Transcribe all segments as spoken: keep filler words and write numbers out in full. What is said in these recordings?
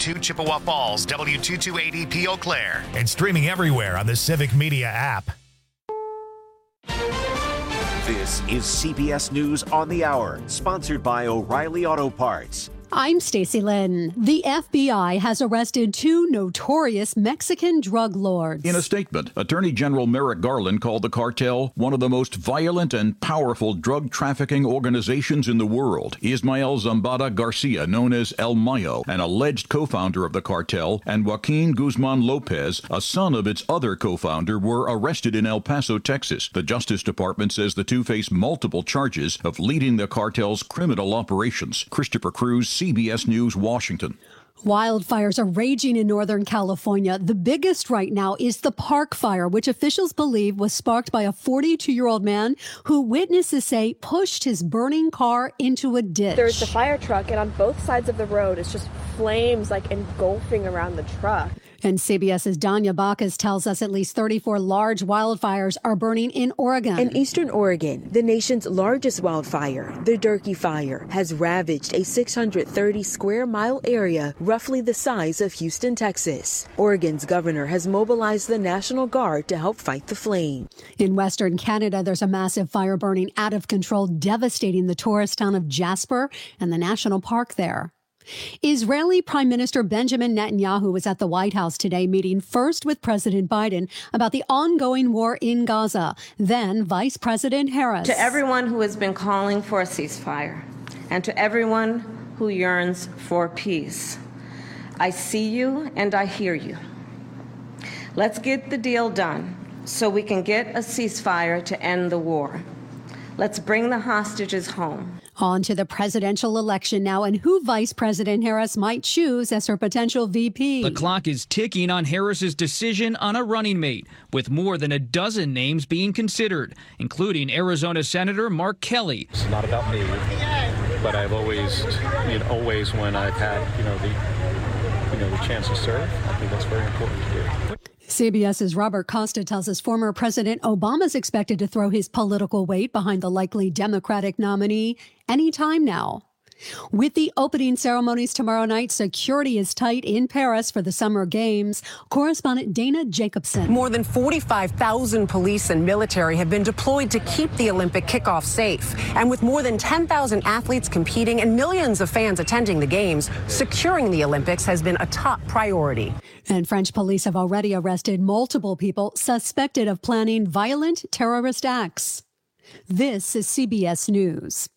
two Chippewa Falls, W two two eight zero P Eau Claire, and streaming everywhere on the Civic Media app. This is C B S News on the Hour, sponsored by O'Reilly Auto Parts. I'm Stacey Lynn. The F B I has arrested two notorious Mexican drug lords. In a statement, Attorney General Merrick Garland called the cartel one of the most violent and powerful drug trafficking organizations in the world. Ismael Zambada Garcia, known as El Mayo, an alleged co-founder of the cartel, and Joaquin Guzman Lopez, a son of its other co-founder, were arrested in El Paso, Texas. The Justice Department says the two face multiple charges of leading the cartel's criminal operations. Christopher Cruz, C B S News, Washington. Wildfires are raging in Northern California. The biggest right now is the Park Fire, which officials believe was sparked by a forty-two-year-old man who witnesses say pushed his burning car into a ditch. There's the fire truck, and on both sides of the road, it's just flames like engulfing around the truck. And CBS's Danya Bacchus tells us at least thirty-four large wildfires are burning in Oregon. In eastern Oregon, the nation's largest wildfire, the Durkee Fire, has ravaged a six hundred thirty square mile area, roughly the size of Houston, Texas. Oregon's governor has mobilized the National Guard to help fight the flame. In Western Canada, there's a massive fire burning out of control, devastating the tourist town of Jasper and the national park there. Israeli Prime Minister Benjamin Netanyahu was at the White House today, meeting first with President Biden about the ongoing war in Gaza, then Vice President Harris. To everyone who has been calling for a ceasefire, and to everyone who yearns for peace, I see you and I hear you. Let's get the deal done so we can get a ceasefire to end the war. Let's bring the hostages home. On to the presidential election now and who Vice President Harris might choose as her potential V P. The clock is ticking on Harris's decision on a running mate, with more than a dozen names being considered, including Arizona Senator Mark Kelly. It's not about me, but I've always, you know, always when I've had, you know, the, you know, the chance to serve, I think that's very important to do. CBS's Robert Costa tells us former President Obama's expected to throw his political weight behind the likely Democratic nominee anytime now. With the opening ceremonies tomorrow night, security is tight in Paris for the Summer Games. Correspondent Dana Jacobson. More than forty-five thousand police and military have been deployed to keep the Olympic kickoff safe. And with more than ten thousand athletes competing and millions of fans attending the Games, securing the Olympics has been a top priority. And French police have already arrested multiple people suspected of planning violent terrorist acts. This is C B S News.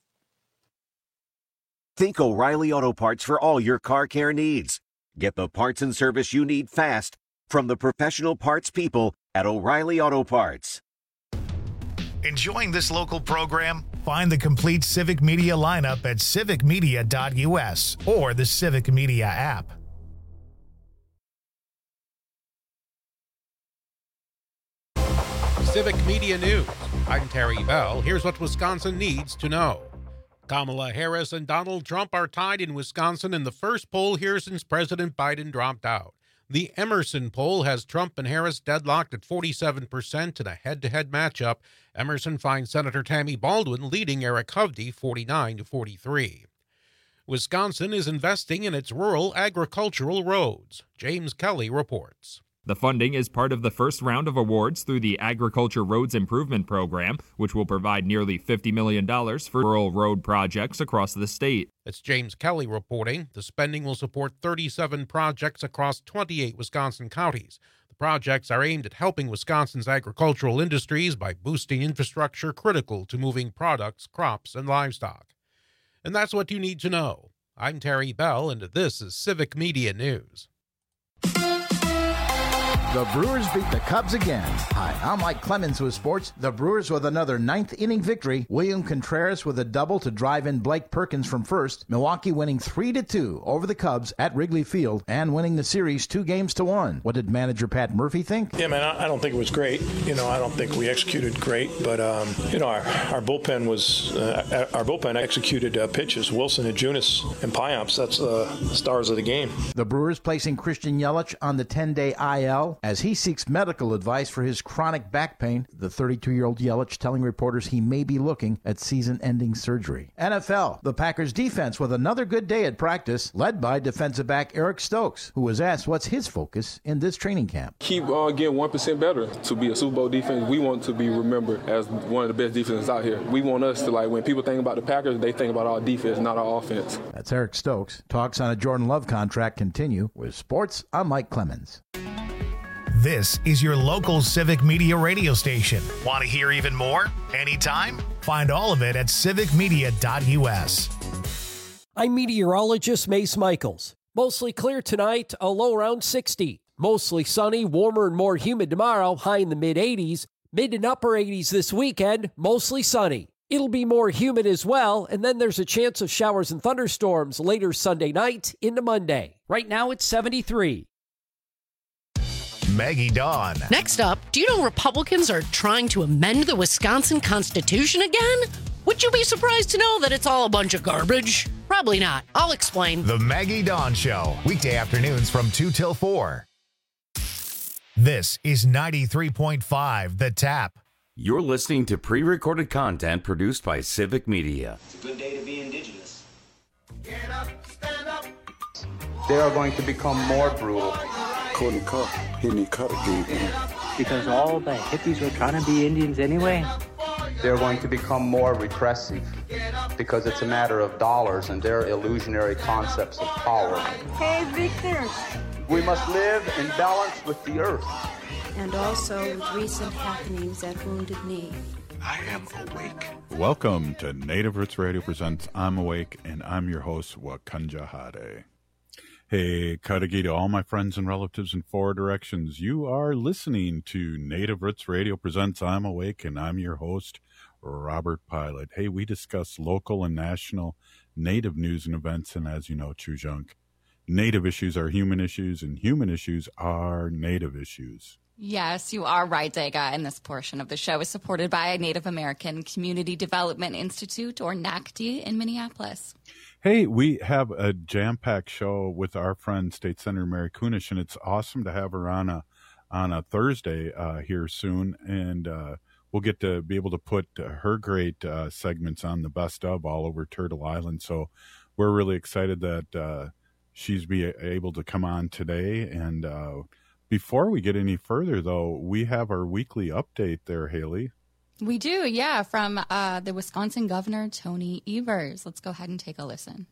Think O'Reilly Auto Parts for all your car care needs. Get the parts and service you need fast from the professional parts people at O'Reilly Auto Parts. Enjoying this local program? Find the complete Civic Media lineup at civic media dot U S or the Civic Media app. Civic Media News. I'm Terry Bell. Here's what Wisconsin needs to know. Kamala Harris and Donald Trump are tied in Wisconsin in the first poll here since President Biden dropped out. The Emerson poll has Trump and Harris deadlocked at forty-seven percent in a head-to-head matchup. Emerson finds Senator Tammy Baldwin leading Eric Hovde forty-nine to forty-three. Wisconsin is investing in its rural agricultural roads. James Kelly reports. The funding is part of the first round of awards through the Agriculture Roads Improvement Program, which will provide nearly fifty million dollars for rural road projects across the state. It's James Kelly reporting. The spending will support thirty-seven projects across twenty-eight Wisconsin counties. The projects are aimed at helping Wisconsin's agricultural industries by boosting infrastructure critical to moving products, crops, and livestock. And that's what you need to know. I'm Terry Bell, and this is Civic Media News. The Brewers beat the Cubs again. Hi, I'm Mike Clemens with sports. The Brewers with another ninth inning victory. William Contreras with a double to drive in Blake Perkins from first. Milwaukee winning three to two over the Cubs at Wrigley Field and winning the series two games to one. What did manager Pat Murphy think? Yeah, man, I don't think it was great. You know, I don't think we executed great, but um, you know, our, our bullpen was uh, our bullpen executed uh, pitches. Wilson and Junis and Payamps, that's uh, the stars of the game. The Brewers placing Christian Yelich on the ten-day I L. L as he seeks medical advice for his chronic back pain. The thirty-two-year-old Yelich telling reporters he may be looking at season-ending surgery. N F L, the Packers defense with another good day at practice, led by defensive back Eric Stokes, who was asked what's his focus in this training camp. Keep uh, getting one percent better to be a Super Bowl defense. We want to be remembered as one of the best defenses out here. We want us to, like, when people think about the Packers, they think about our defense, not our offense. That's Eric Stokes. Talks on a Jordan Love contract continue. With sports, I'm Mike Clemens. This is your local Civic Media radio station. Want to hear even more? Anytime? Find all of it at civic media dot u s. I'm meteorologist Mace Michaels. Mostly clear tonight, a low around sixty. Mostly sunny, warmer and more humid tomorrow, high in the mid eighties. Mid and upper eighties this weekend, mostly sunny. It'll be more humid as well, and then there's a chance of showers and thunderstorms later Sunday night into Monday. Right now it's seventy-three. Maggie Dawn. Next up, do you know Republicans are trying to amend the Wisconsin Constitution again? Would you be surprised to know that it's all a bunch of garbage? Probably not. I'll explain. The Maggie Dawn Show, weekday afternoons from two till four. This is ninety-three point five The Tap. You're listening to pre-recorded content produced by Civic Media. It's a good day to be indigenous. Get up, stand up. They are going to become more brutal. Couldn't cut, hitting cut again. Because all the hippies were trying to be Indians anyway. They're going to become more repressive because it's a matter of dollars and their illusionary concepts of power. Hey, Victor. We must live in balance with the earth. And also with recent happenings at Wounded Knee. I am awake. Welcome to Native Roots Radio presents I'm Awake, and I'm your host, Wakanja Hade. Hey, Kadagi to all my friends and relatives in four directions. You are listening to Native Roots Radio presents I'm Awake, and I'm your host, Robert Pilot. Hey, we discuss local and national Native news and events, and as you know, Chujunk, Native issues are human issues, and human issues are Native issues. Yes, you are right, Dega, and this portion of the show is supported by Native American Community Development Institute, or N A C D, in Minneapolis. Hey, we have a jam-packed show with our friend, State Senator Mary Kunesh, and it's awesome to have her on a on a Thursday uh, here soon, and uh, we'll get to be able to put her great uh, segments on the best of all over Turtle Island. So we're really excited that uh, she's be able to come on today. And uh, before we get any further, though, we have our weekly update there, Haley. We do, yeah, from uh, the Wisconsin Governor, Tony Evers. Let's go ahead and take a listen.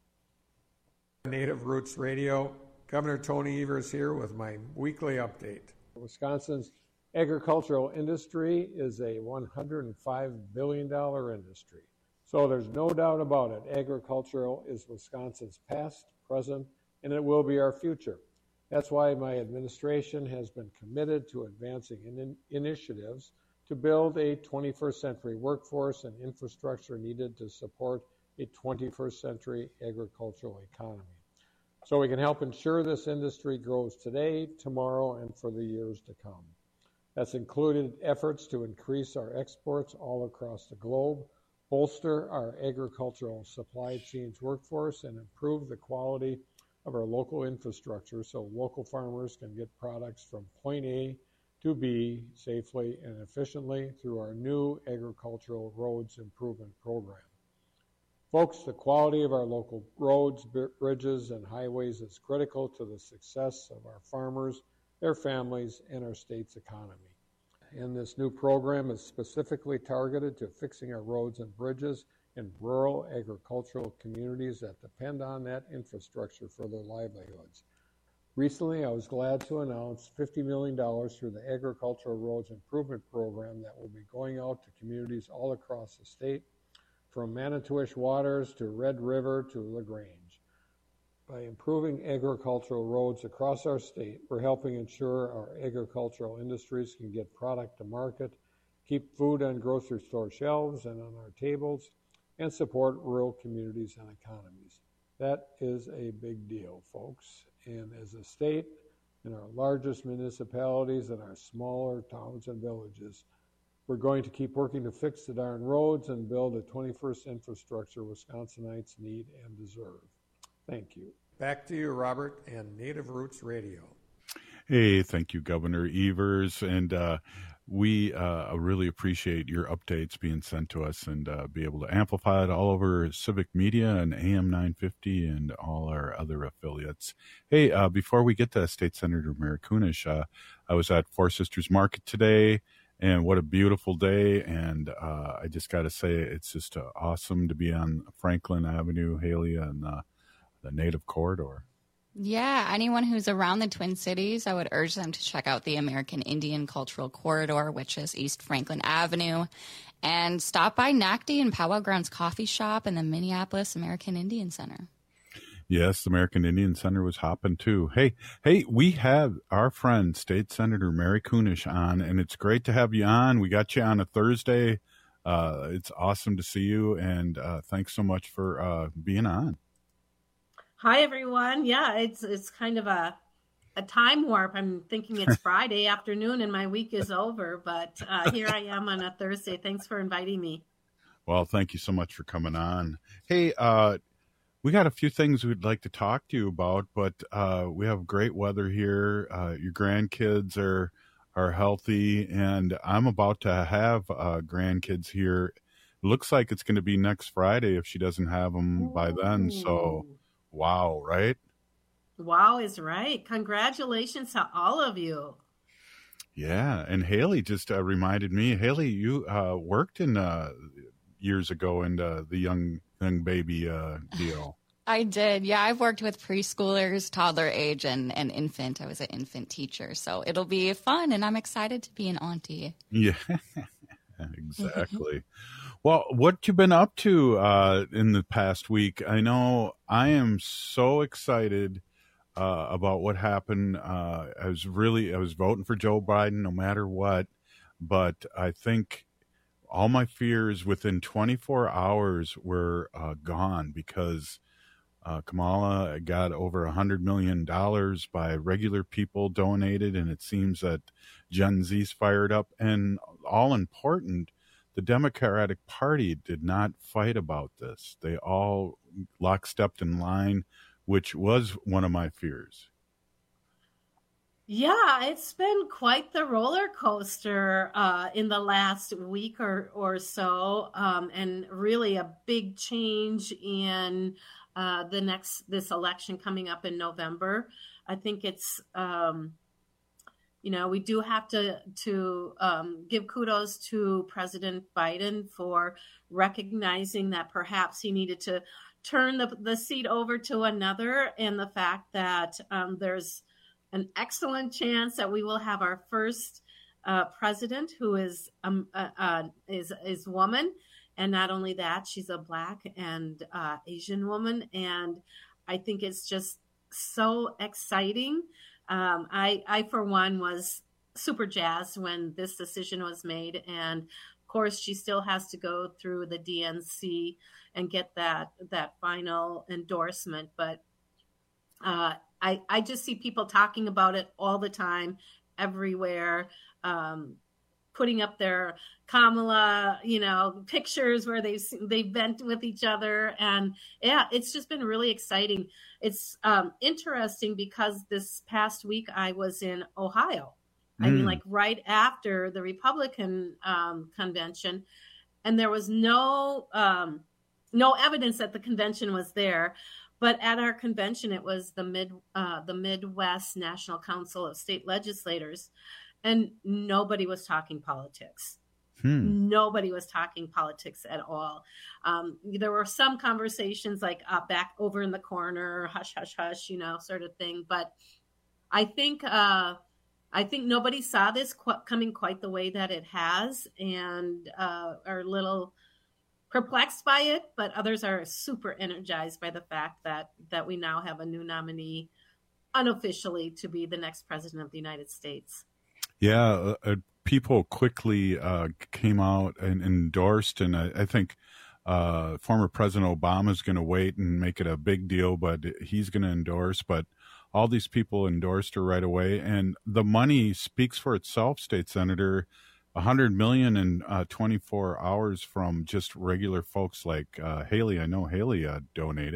Native Roots Radio, Governor Tony Evers here with my weekly update. Wisconsin's agricultural industry is a one hundred five billion dollars industry. So there's no doubt about it. Agricultural is Wisconsin's past, present, and it will be our future. That's why my administration has been committed to advancing in initiatives to build a twenty-first century workforce and infrastructure needed to support a twenty-first century agricultural economy. So we can help ensure this industry grows today, tomorrow, and for the years to come. That's included efforts to increase our exports all across the globe, bolster our agricultural supply chains workforce, and improve the quality of our local infrastructure so local farmers can get products from point A to B safely and efficiently through our new Agricultural Roads Improvement Program. Folks, the quality of our local roads, bridges, and highways is critical to the success of our farmers, their families, and our state's economy. And this new program is specifically targeted to fixing our roads and bridges in rural agricultural communities that depend on that infrastructure for their livelihoods. Recently, I was glad to announce fifty million dollars through the Agricultural Roads Improvement Program that will be going out to communities all across the state, from Manitowish Waters to Red River to LaGrange. By improving agricultural roads across our state, we're helping ensure our agricultural industries can get product to market, keep food on grocery store shelves and on our tables, and support rural communities and economies. That is a big deal, folks. And as a state, in our largest municipalities and our smaller towns and villages, we're going to keep working to fix the darn roads and build a twenty-first infrastructure Wisconsinites need and deserve. Thank you. Back to you, Robert, and Native Roots Radio. Hey, thank you, Governor Evers. And uh, we uh, really appreciate your updates being sent to us and uh, be able to amplify it all over Civic Media and A M nine fifty and all our other affiliates. Hey, uh, before we get to State Senator Mary Kunesh, uh, I was at Four Sisters Market today, and what a beautiful day. And uh, I just got to say, it's just uh, awesome to be on Franklin Avenue, Haley, and uh, the Native Corridor. Yeah, anyone who's around the Twin Cities, I would urge them to check out the American Indian Cultural Corridor, which is East Franklin Avenue, and stop by N A C D and Powwow Grounds Coffee Shop and the Minneapolis American Indian Center. Yes, the American Indian Center was hopping too. Hey, hey, we have our friend State Senator Mary Kunesh on, and it's great to have you on. We got you on a Thursday. Uh, it's awesome to see you, and uh, thanks so much for uh, being on. Hi, everyone. Yeah, it's it's kind of a a time warp. I'm thinking it's Friday afternoon and my week is over, but uh, here I am on a Thursday. Thanks for inviting me. Well, thank you so much for coming on. Hey, uh, we got a few things we'd like to talk to you about, but uh, we have great weather here. Uh, your grandkids are are healthy, and I'm about to have uh, grandkids here. It looks like it's going to be next Friday if she doesn't have them Ooh. by then. So. Wow, right? Wow is right. Congratulations to all of you. Yeah, and Haley just uh, reminded me, Haley, you uh, worked in uh, years ago in uh, the young young baby uh, deal. I did. Yeah, I've worked with preschoolers, toddler age, and, and infant. I was an infant teacher, so it'll be fun, and I'm excited to be an auntie. Yeah, exactly. Well, what you been up to uh, in the past week? I know I am so excited uh, about what happened. Uh, I was really, I was voting for Joe Biden no matter what, but I think all my fears within twenty-four hours were uh, gone because uh, Kamala got over one hundred million dollars by regular people donated, and it seems that Gen Z's fired up. And all important, the Democratic Party did not fight about this. They all lockstepped in line, which was one of my fears. Yeah, it's been quite the roller coaster uh, in the last week or, or so, um, and really a big change in uh, the next this election coming up in November. I think it's um, You know, we do have to to um, give kudos to President Biden for recognizing that perhaps he needed to turn the, the seat over to another, and the fact that um, there's an excellent chance that we will have our first uh, president who is um, uh, uh, is is woman, and not only that, she's a Black and uh, Asian woman, and I think it's just so exciting. Um, I, I, for one, was super jazzed when this decision was made. And of course, she still has to go through the D N C and get that that final endorsement. But uh, I, I just see people talking about it all the time, everywhere, um, putting up their Kamala, you know, pictures where they they vent with each other. And yeah, it's just been really exciting. It's um, interesting because this past week I was in Ohio. Mm. I mean, like right after the Republican um, convention, and there was no um, no evidence that the convention was there. But at our convention, it was the mid uh, the Midwest National Council of State Legislators, and nobody was talking politics. Hmm. Nobody was talking politics at all. Um, there were some conversations like uh, back over in the corner, hush, hush, hush, you know, sort of thing. But I think uh, I think nobody saw this qu- coming quite the way that it has, and uh, are a little perplexed by it. But others are super energized by the fact that that we now have a new nominee unofficially to be the next president of the United States. Yeah, uh, people quickly uh, came out and endorsed, and I, I think uh, former President Obama is going to wait and make it a big deal, but he's going to endorse. But all these people endorsed her right away, and the money speaks for itself, State Senator. one hundred million dollars in uh, twenty-four hours from just regular folks like uh, Haley. I know Haley uh, donated.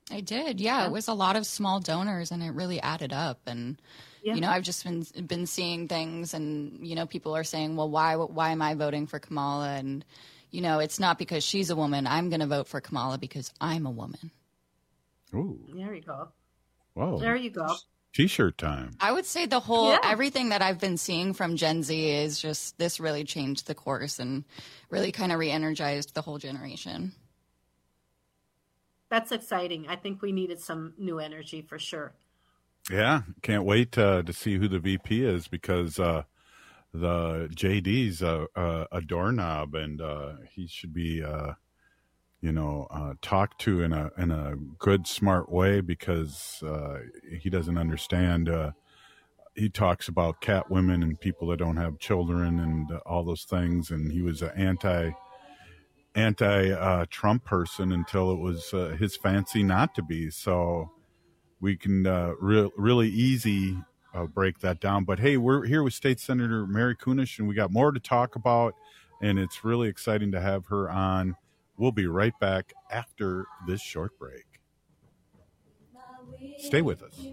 I did. Yeah, yeah, it was a lot of small donors, and it really added up. And yeah. you know, I've just been been seeing things, and you know, people are saying, "Well, why why am I voting for Kamala?" And you know, it's not because she's a woman. I'm going to vote for Kamala because I'm a woman. Ooh, there you go. Whoa, there you go. T-shirt time. I would say the whole yeah. everything that I've been seeing from Gen Z is just this really changed the course and really kind of re-energized the whole generation. That's exciting. I think we needed some new energy for sure. Yeah, can't wait uh, to see who the V P is because uh, the J D's a, a, a doorknob, and uh, he should be, uh, you know, uh, talked to in a in a good, smart way because uh, he doesn't understand. Uh, he talks about cat women and people that don't have children and uh, all those things, and he was an anti. anti uh, Trump person until it was uh, his fancy not to be. So we can uh, re- really easy uh, break that down. But hey, we're here with State Senator Mary Kunesh, and we got more to talk about, and it's really exciting to have her on. We'll be right back after this short break. Stay with us.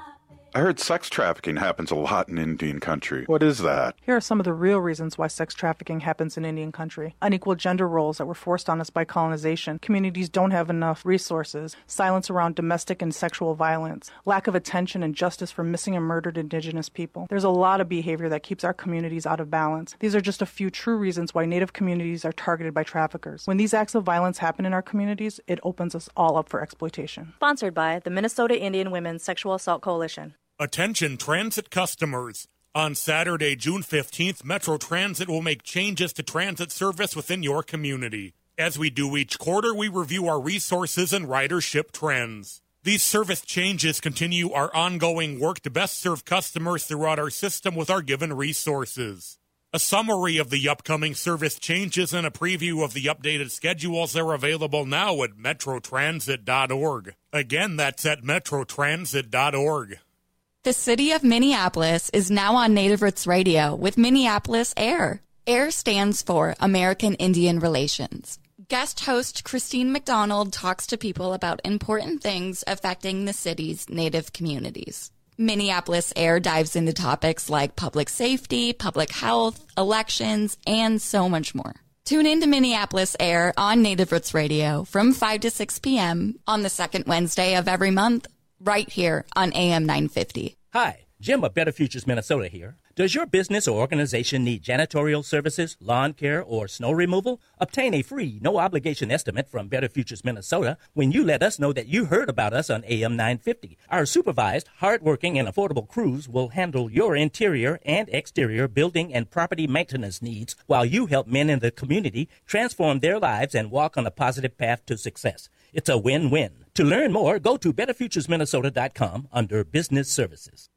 I heard sex trafficking happens a lot in Indian country. What is that? Here are some of the real reasons why sex trafficking happens in Indian country. Unequal gender roles that were forced on us by colonization. Communities don't have enough resources. Silence around domestic and sexual violence. Lack of attention and justice for missing and murdered Indigenous people. There's a lot of behavior that keeps our communities out of balance. These are just a few true reasons why Native communities are targeted by traffickers. When these acts of violence happen in our communities, it opens us all up for exploitation. Sponsored by the Minnesota Indian Women's Sexual Assault Coalition. Attention transit customers. On Saturday, June fifteenth, Metro Transit will make changes to transit service within your community. As we do each quarter, we review our resources and ridership trends. These service changes continue our ongoing work to best serve customers throughout our system with our given resources. A summary of the upcoming service changes and a preview of the updated schedules are available now at metro transit dot org. Again, that's at metro transit dot org. The city of Minneapolis is now on Native Roots Radio with Minneapolis AIR. AIR stands for American Indian Relations. Guest host Christine McDonald talks to people about important things affecting the city's Native communities. Minneapolis AIR dives into topics like public safety, public health, elections, and so much more. Tune in to Minneapolis AIR on Native Roots Radio from five to six p.m. on the second Wednesday of every month, right here on A M nine fifty. Hi, Jim of Better Futures Minnesota here. Does your business or organization need janitorial services, lawn care, or snow removal? Obtain a free, no-obligation estimate from Better Futures Minnesota when you let us know that you heard about us on A M nine fifty. Our supervised, hard-working, and affordable crews will handle your interior and exterior building and property maintenance needs while you help men in the community transform their lives and walk on a positive path to success. It's a win-win. To learn more, go to better futures minnesota dot com under Business Services.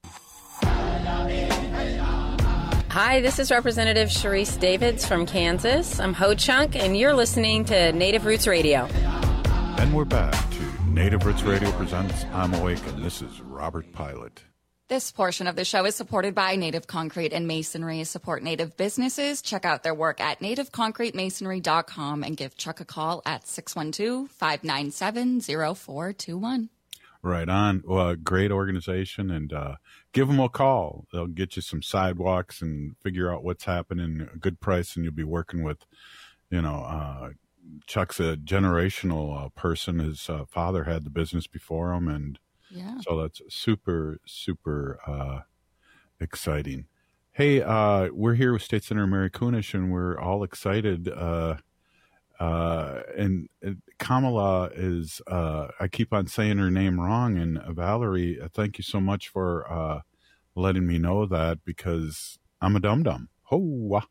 Hi, this is Representative Sharice Davids from Kansas. I'm Ho Chunk, and you're listening to Native Roots Radio. And we're back to Native Roots Radio presents I'm Awake, and this is Robert Pilot. This portion of the show is supported by Native Concrete and Masonry. Support Native businesses. Check out their work at native concrete masonry dot com and give Chuck a call at six one two, five nine seven, zero four two one. Right on. Well, great organization, and uh, give them a call. They'll get you some sidewalks and figure out what's happening, a good price, and you'll be working with, you know, uh, Chuck's a generational uh, person. His uh, father had the business before him, and yeah. So that's super, super uh, exciting. Hey, uh, we're here with State Senator Mary Kunesh, and we're all excited. Uh, uh, and, and Kamala is, uh, I keep on saying her name wrong. And uh, Valerie, thank you so much for uh, letting me know that, because I'm a dum-dum. Oh,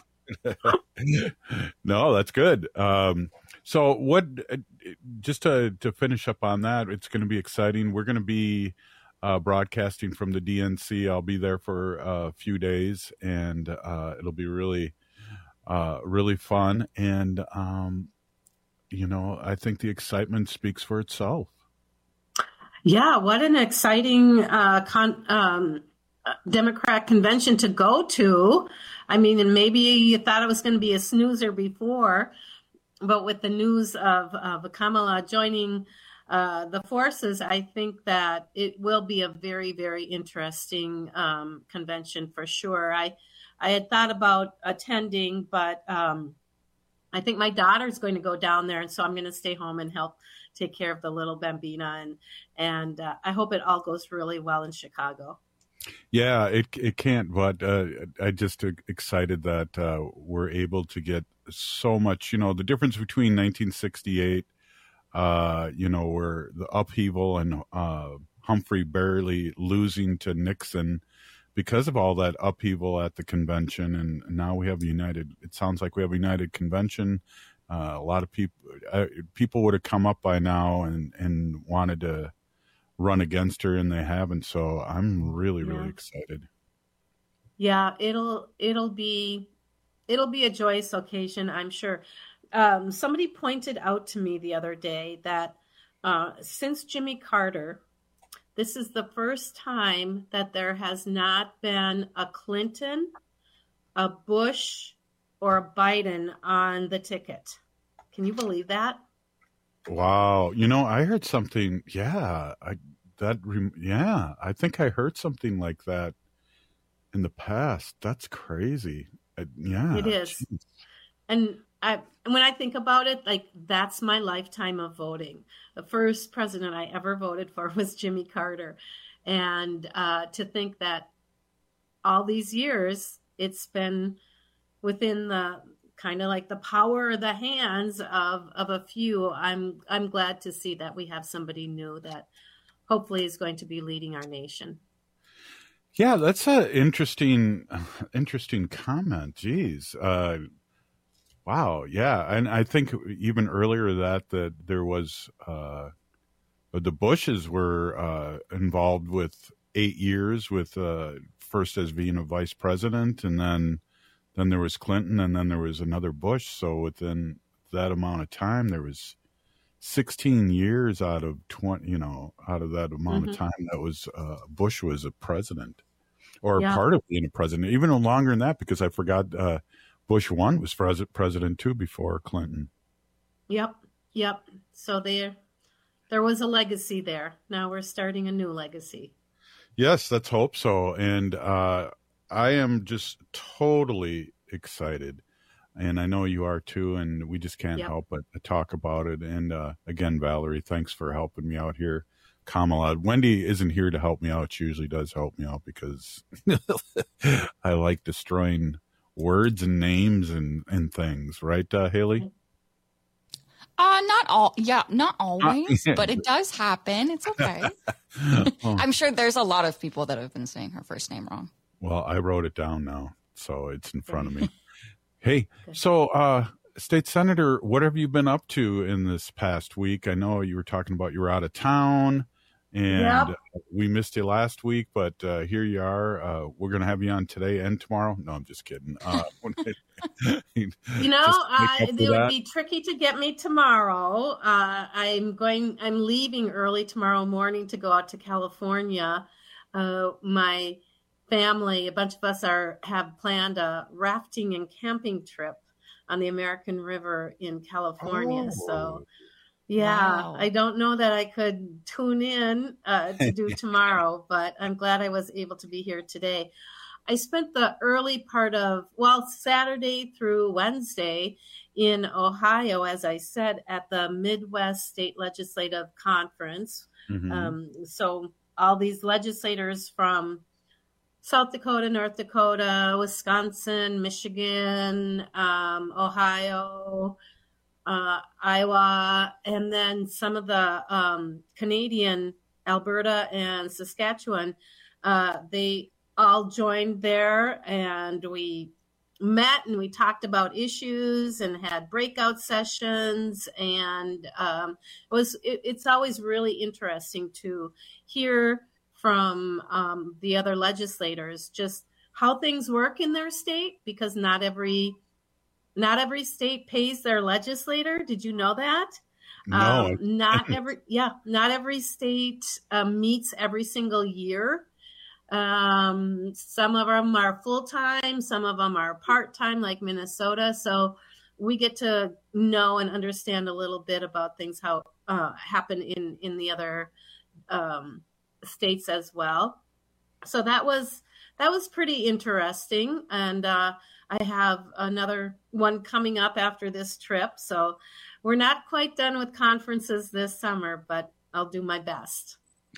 no, that's good. Um, so what, just to, to finish up on that, it's going to be exciting. We're going to be uh, broadcasting from the D N C. I'll be there for a few days, and uh, it'll be really, uh, really fun. And, um, you know, I think the excitement speaks for itself. Yeah, what an exciting uh, con- um, Democrat convention to go to. I mean, and maybe you thought it was going to be a snoozer before, but with the news of, of Kamala joining uh, the forces, I think that it will be a very, very interesting um, convention for sure. I, I had thought about attending, but um, I think my daughter's going to go down there, and so I'm going to stay home and help take care of the little Bambina, and and uh, I hope it all goes really well in Chicago. Yeah, it it can't, but uh, I just excited that uh, we're able to get so much. You know, the difference between nineteen sixty-eight, uh, you know, where the upheaval and uh, Humphrey barely losing to Nixon because of all that upheaval at the convention, and now we have a united. It sounds like we have a united convention. Uh, a lot of people uh, people would have come up by now and and wanted to run against her, and they haven't. So I'm really, really yeah. excited. Yeah, it'll it'll be it'll be a joyous occasion, I'm sure. Um, somebody pointed out to me the other day that uh, since Jimmy Carter, this is the first time that there has not been a Clinton, a Bush, or a Biden on the ticket. Can you believe that? Wow. You know, I heard something. Yeah, I that. Yeah, I think I heard something like that in the past. That's crazy. I, yeah, it is. Geez. And I, when I think about it, like that's my lifetime of voting. The first president I ever voted for was Jimmy Carter, and uh, to think that all these years it's been within the kind of like the power of the hands of, of a few. I'm I'm glad to see that we have somebody new that hopefully is going to be leading our nation. Yeah, that's an interesting, interesting comment. Geez. Uh, wow. Yeah. And I think even earlier that, that there was, uh, the Bushes were uh, involved with eight years with uh, first as being a vice president, and then Then there was Clinton, and then there was another Bush. So within that amount of time, there was sixteen years out of twenty, you know, out of that amount mm-hmm. of time that was uh, Bush was a president, or yeah. part of being a president. Even longer than that, because I forgot uh, Bush one was pres- president too before Clinton. Yep, yep. So there, there was a legacy there. Now we're starting a new legacy. Yes, let's hope so. And uh, I am just totally excited, and I know you are too, and we just can't yep. help but talk about it. And uh, again, Valerie, thanks for helping me out here. Kamala, Wendy isn't here to help me out. She usually does help me out because I like destroying words and names and, and things. Right, uh, Haley? Uh, not all. Yeah, not always, uh, but it does happen. It's okay. oh. I'm sure there's a lot of people that have been saying her first name wrong. Well, I wrote it down now, so it's in front of me. Hey, so uh, State Senator, what have you been up to in this past week? I know you were talking about you were out of town, and yep. we missed you last week, but uh, here you are. Uh, we're going to have you on today and tomorrow. No, I'm just kidding. Uh, you know, uh, it would that. be tricky to get me tomorrow. Uh, I'm going. I'm leaving early tomorrow morning to go out to California. Uh, my family, a bunch of us are have planned a rafting and camping trip on the American River in California. Oh, so, yeah, wow. I don't know that I could tune in uh, to do tomorrow, but I'm glad I was able to be here today. I spent the early part of, well, Saturday through Wednesday in Ohio, as I said, at the Midwest State Legislative Conference. Mm-hmm. Um, so all these legislators from South Dakota, North Dakota, Wisconsin, Michigan, um, Ohio, uh, Iowa, and then some of the um, Canadian, Alberta and Saskatchewan, uh, they all joined there, and we met and we talked about issues and had breakout sessions. And um, it was it, it's always really interesting to hear from um, the other legislators, just how things work in their state, because not every not every state pays their legislator. Did you know that? No. Um, not every yeah, not every state um, meets every single year. Um, some of them are full time, some of them are part time, like Minnesota. So we get to know and understand a little bit about things how uh, happen in in the other um, states as well. So that was that was pretty interesting, and uh, I have another one coming up after this trip. So we're not quite done with conferences this summer, but I'll do my best.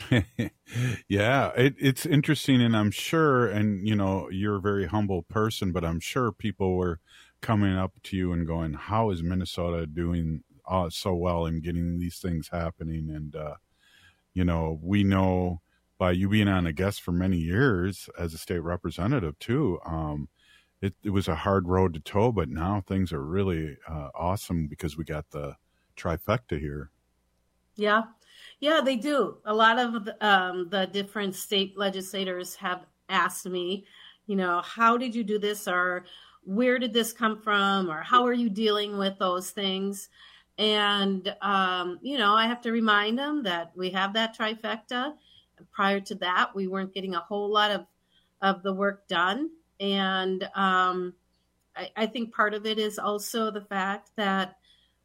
Yeah, it, it's interesting, and I'm sure, and you know, you're a very humble person, but I'm sure people were coming up to you and going, "How is Minnesota doing uh, so well and getting these things happening?" And uh, you know, we know by you being on a guest for many years as a state representative too. Um, it, it was a hard road to toe, but now things are really uh, awesome because we got the trifecta here. Yeah. Yeah, they do. A lot of the, um, the different state legislators have asked me, you know, how did you do this, or where did this come from, or how are you dealing with those things? And, um, you know, I have to remind them that we have that trifecta. Prior to that, we weren't getting a whole lot of, of the work done. And um, I, I think part of it is also the fact that,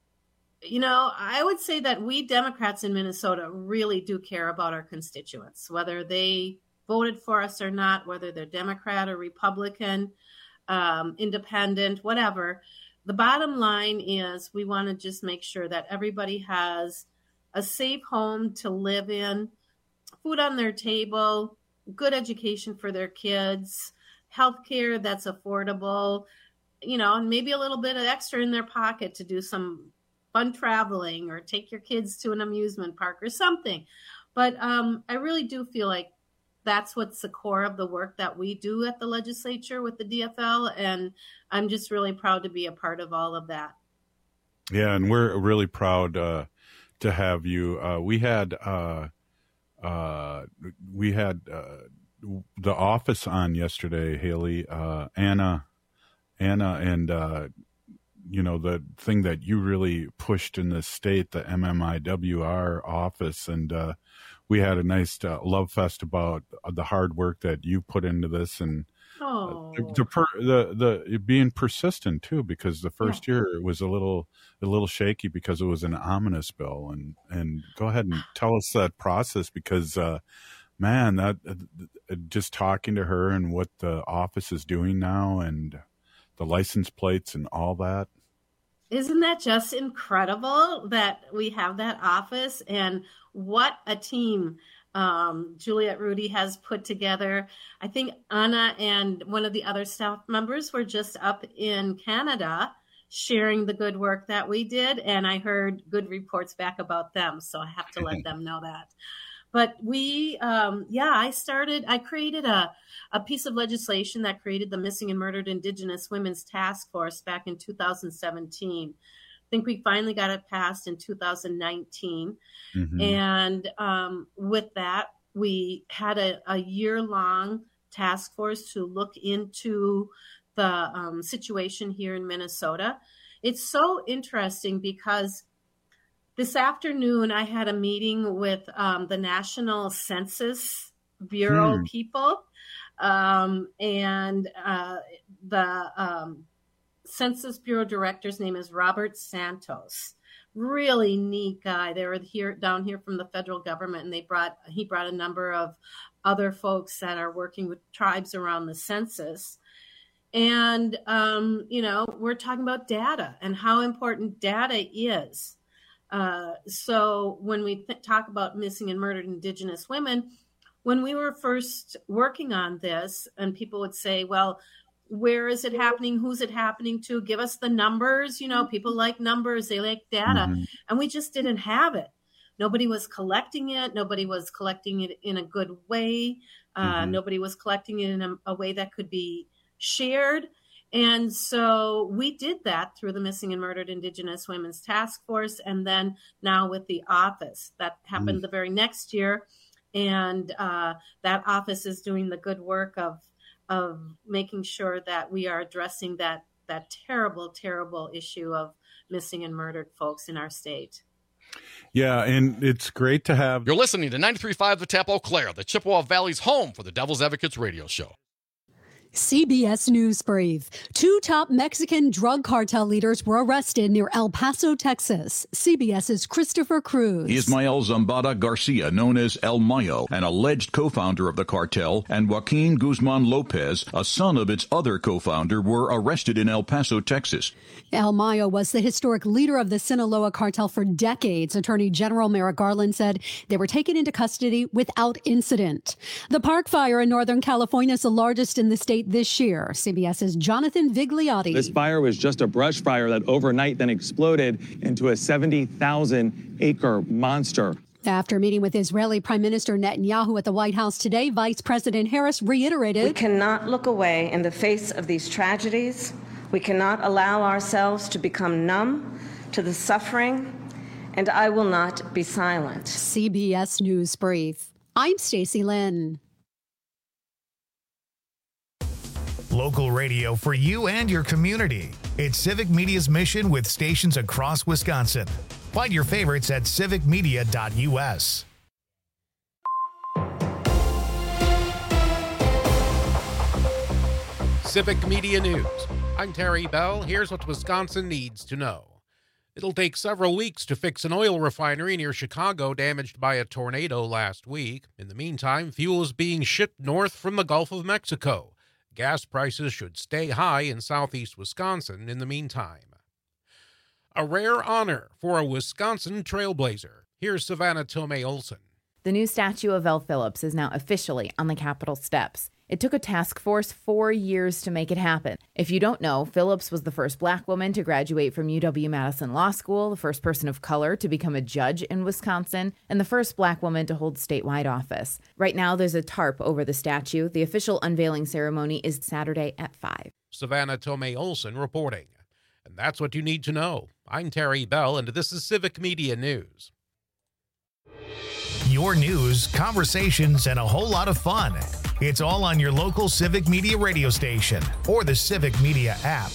you know, I would say that we Democrats in Minnesota really do care about our constituents, whether they voted for us or not, whether they're Democrat or Republican, um, independent, whatever. The bottom line is we want to just make sure that everybody has a safe home to live in, food on their table, good education for their kids, healthcare that's affordable, you know, and maybe a little bit of extra in their pocket to do some fun traveling or take your kids to an amusement park or something. But um, I really do feel like that's what's the core of the work that we do at the legislature with the D F L. And I'm just really proud to be a part of all of that. Yeah, and we're really proud uh, to have you. Uh, we had uh, uh, we had uh, the office on yesterday, Haley, uh, Anna, Anna, and uh, you know, the thing that you really pushed in the state, the M M I W R office, and uh, we had a nice uh, love fest about the hard work that you put into this, and oh. uh, the, per, the the being persistent too, because the first yeah. year it was a little a little shaky because it was an omnibus bill, and and go ahead and tell us that process, because uh, man, that uh, just talking to her and what the office is doing now, and the license plates and all that. Isn't that just incredible that we have that office, and what a team um, Juliette Rudy has put together. I think Anna and one of the other staff members were just up in Canada sharing the good work that we did, and I heard good reports back about them, so I have to let them know that. But we, um, yeah, I started, I created a, a piece of legislation that created the Missing and Murdered Indigenous Women's Task Force back in two thousand seventeen. I think we finally got it passed in two thousand nineteen. Mm-hmm. And um, with that, we had a, a year-long task force to look into the um, situation here in Minnesota. It's so interesting because this afternoon, I had a meeting with um, the National Census Bureau hmm. people, um, and uh, the um, Census Bureau director's name is Robert Santos. Really neat guy. They were here down here from the federal government, and they brought he brought a number of other folks that are working with tribes around the census. And um, you know, we're talking about data and how important data is. Uh, so when we th- talk about missing and murdered Indigenous women, when we were first working on this, and people would say, well, where is it happening? Who's it happening to? Give us the numbers. You know, people like numbers. They like data. Mm-hmm. And we just didn't have it. Nobody was collecting it. Nobody was collecting it in a good way. Uh, mm-hmm. Nobody was collecting it in a, a way that could be shared. And so we did that through the Missing and Murdered Indigenous Women's Task Force, and then now with the office. That happened mm. the very next year, and uh, that office is doing the good work of of making sure that we are addressing that that terrible, terrible issue of missing and murdered folks in our state. Yeah, and it's great to have... You're listening to ninety-three point five The Tap Eau Claire, the Chippewa Valley's home for the Devil's Advocates radio show. C B S News Brief. Two top Mexican drug cartel leaders were arrested near El Paso, Texas. CBS's Christopher Cruz. Ismael Zambada Garcia, known as El Mayo, an alleged co-founder of the cartel, and Joaquin Guzman Lopez, a son of its other co-founder, were arrested in El Paso, Texas. El Mayo was the historic leader of the Sinaloa cartel for decades. Attorney General Merrick Garland said they were taken into custody without incident. The Park Fire in Northern California is the largest in the state this year. CBS's Jonathan Vigliotti. This fire was just a brush fire that overnight then exploded into a seventy thousand acre monster. After meeting with Israeli Prime Minister Netanyahu at the White House today, Vice President Harris reiterated, "We cannot look away in the face of these tragedies. We cannot allow ourselves to become numb to the suffering, and I will not be silent." C B S News Brief. I'm Stacey Lynn. Local radio for you and your community. It's Civic Media's mission with stations across Wisconsin. Find your favorites at civic media dot U S. Civic Media News. I'm Terry Bell. Here's what Wisconsin needs to know. It'll take several weeks to fix an oil refinery near Chicago damaged by a tornado last week. In the meantime, fuel is being shipped north from the Gulf of Mexico. Gas prices should stay high in southeast Wisconsin in the meantime. A rare honor for a Wisconsin trailblazer. Here's Savannah Tomei Olson. The new statue of Elle Phillips is now officially on the Capitol steps. It took a task force four years to make it happen. If you don't know, Phillips was the first black woman to graduate from U W-Madison Law School, the first person of color to become a judge in Wisconsin, and the first black woman to hold statewide office. Right now, there's a tarp over the statue. The official unveiling ceremony is Saturday at five. Savannah Tomei Olson reporting. And that's what you need to know. I'm Terry Bell, and this is Civic Media News. Your news, conversations, and a whole lot of fun. It's all on your local Civic Media radio station or the Civic Media app.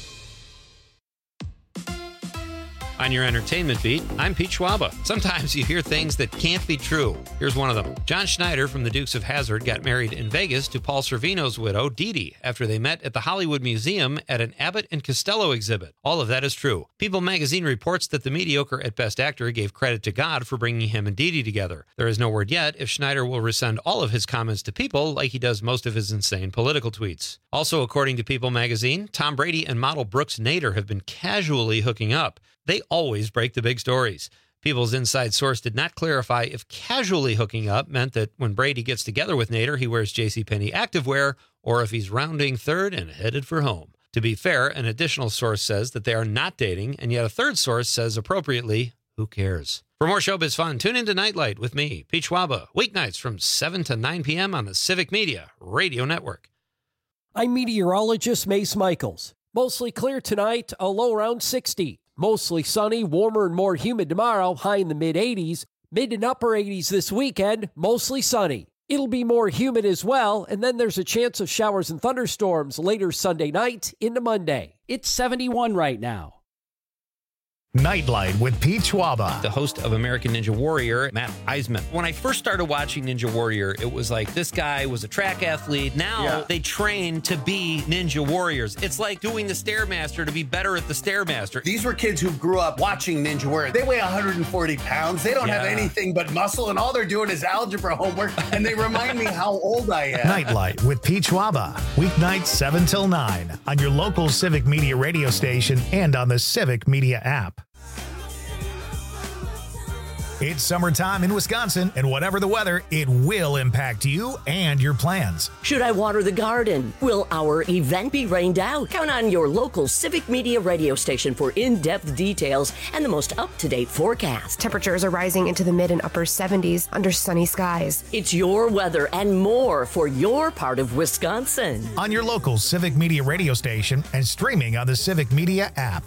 On your entertainment beat, I'm Pete Schwaba. Sometimes you hear things that can't be true. Here's one of them. John Schneider from the Dukes of Hazzard got married in Vegas to Paul Sorvino's widow, Dee Dee, after they met at the Hollywood Museum at an Abbott and Costello exhibit. All of that is true. People magazine reports that the mediocre at Best Actor gave credit to God for bringing him and Dee Dee together. There is no word yet if Schneider will rescind all of his comments to People like he does most of his insane political tweets. Also, according to People magazine, Tom Brady and model Brooks Nader have been casually hooking up. They always break the big stories. People's inside source did not clarify if casually hooking up meant that when Brady gets together with Nader, he wears JCPenney activewear, or if he's rounding third and headed for home. To be fair, an additional source says that they are not dating, and yet a third source says appropriately, who cares? For more showbiz fun, tune into Nightlight with me, Pete Schwaba, weeknights from seven to nine p.m. on the Civic Media Radio Network. I'm meteorologist Mace Michaels. Mostly clear tonight, a low around sixty. Mostly sunny, warmer and more humid tomorrow, high in the mid-eighties. Mid and upper eighties this weekend, mostly sunny. It'll be more humid as well, and then there's a chance of showers and thunderstorms later Sunday night into Monday. It's seventy-one right now. Nightlight with Pete Schwaba. The host of American Ninja Warrior, Matt Eisman. When I first started watching Ninja Warrior, it was like this guy was a track athlete. Now yeah. they train to be Ninja Warriors. It's like doing the Stairmaster to be better at the Stairmaster. These were kids who grew up watching Ninja Warrior. They weigh one hundred forty pounds. They don't yeah. have anything but muscle, and all they're doing is algebra homework, and they remind me how old I am. Nightlight with Pete Schwaba. Weeknights seven till nine on your local Civic Media radio station and on the Civic Media app. It's summertime in Wisconsin, and whatever the weather, it will impact you and your plans. Should I water the garden? Will our event be rained out? Count on your local Civic Media radio station for in-depth details and the most up-to-date forecast. Temperatures are rising into the mid and upper seventies under sunny skies. It's your weather and more for your part of Wisconsin. On your local Civic Media radio station and streaming on the Civic Media app.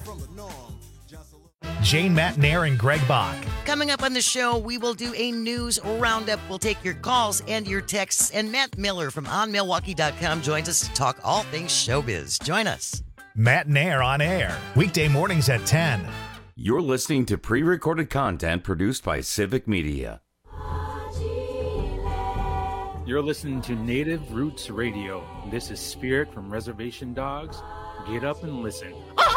Jane Matnair and Greg Bach. Coming up on the show, we will do a news roundup. We'll take your calls and your texts. And Matt Miller from on milwaukee dot com joins us to talk all things showbiz. Join us. Matnair on air, weekday mornings at ten. You're listening to pre-recorded content produced by Civic Media. You're listening to Native Roots Radio. This is Spirit from Reservation Dogs. Get up and listen.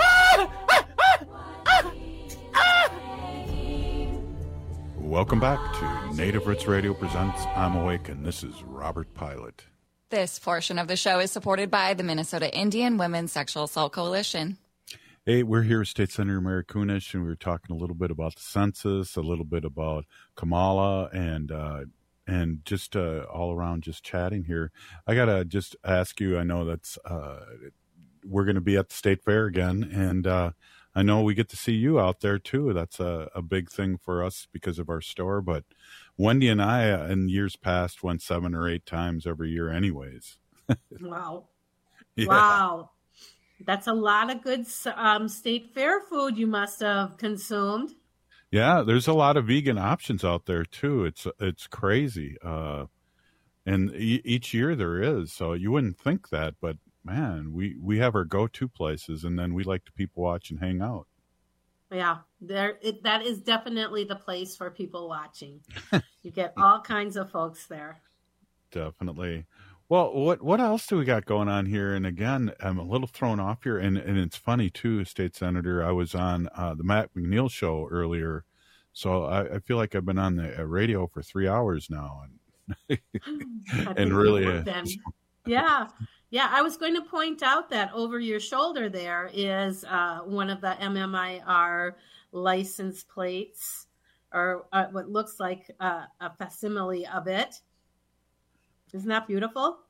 Welcome back to Native Roots Radio presents I'm Awake, and this is Robert Pilot. This portion of the show is supported by the Minnesota Indian Women's Sexual Assault Coalition. Hey, we're here with State Senator Mary Kunesh, and we were talking a little bit about the census, a little bit about Kamala, and uh, and just uh, all around just chatting here. I got to just ask you, I know that's uh, we're going to be at the State Fair again, and uh, I know we get to see you out there too. That's a, a big thing for us because of our store. But Wendy and I, uh, in years past, went seven or eight times every year anyways. Wow. Yeah. Wow. That's a lot of good um, State Fair food you must have consumed. Yeah, there's a lot of vegan options out there too. It's it's crazy. Uh, and e- each year there is. So you wouldn't think that, but man, we, we have our go-to places, and then we like to people watch and hang out. Yeah, there. It, that is definitely the place for people watching. You get all kinds of folks there. Definitely. Well, what what else do we got going on here? And again, I'm a little thrown off here, and, and it's funny too, State Senator. I was on uh, the Matt McNeil show earlier, so I, I feel like I've been on the uh, radio for three hours now, and and really, uh, yeah. Yeah, I was going to point out that over your shoulder there is uh, one of the M M I R license plates, or uh, what looks like uh, a facsimile of it. Isn't that beautiful?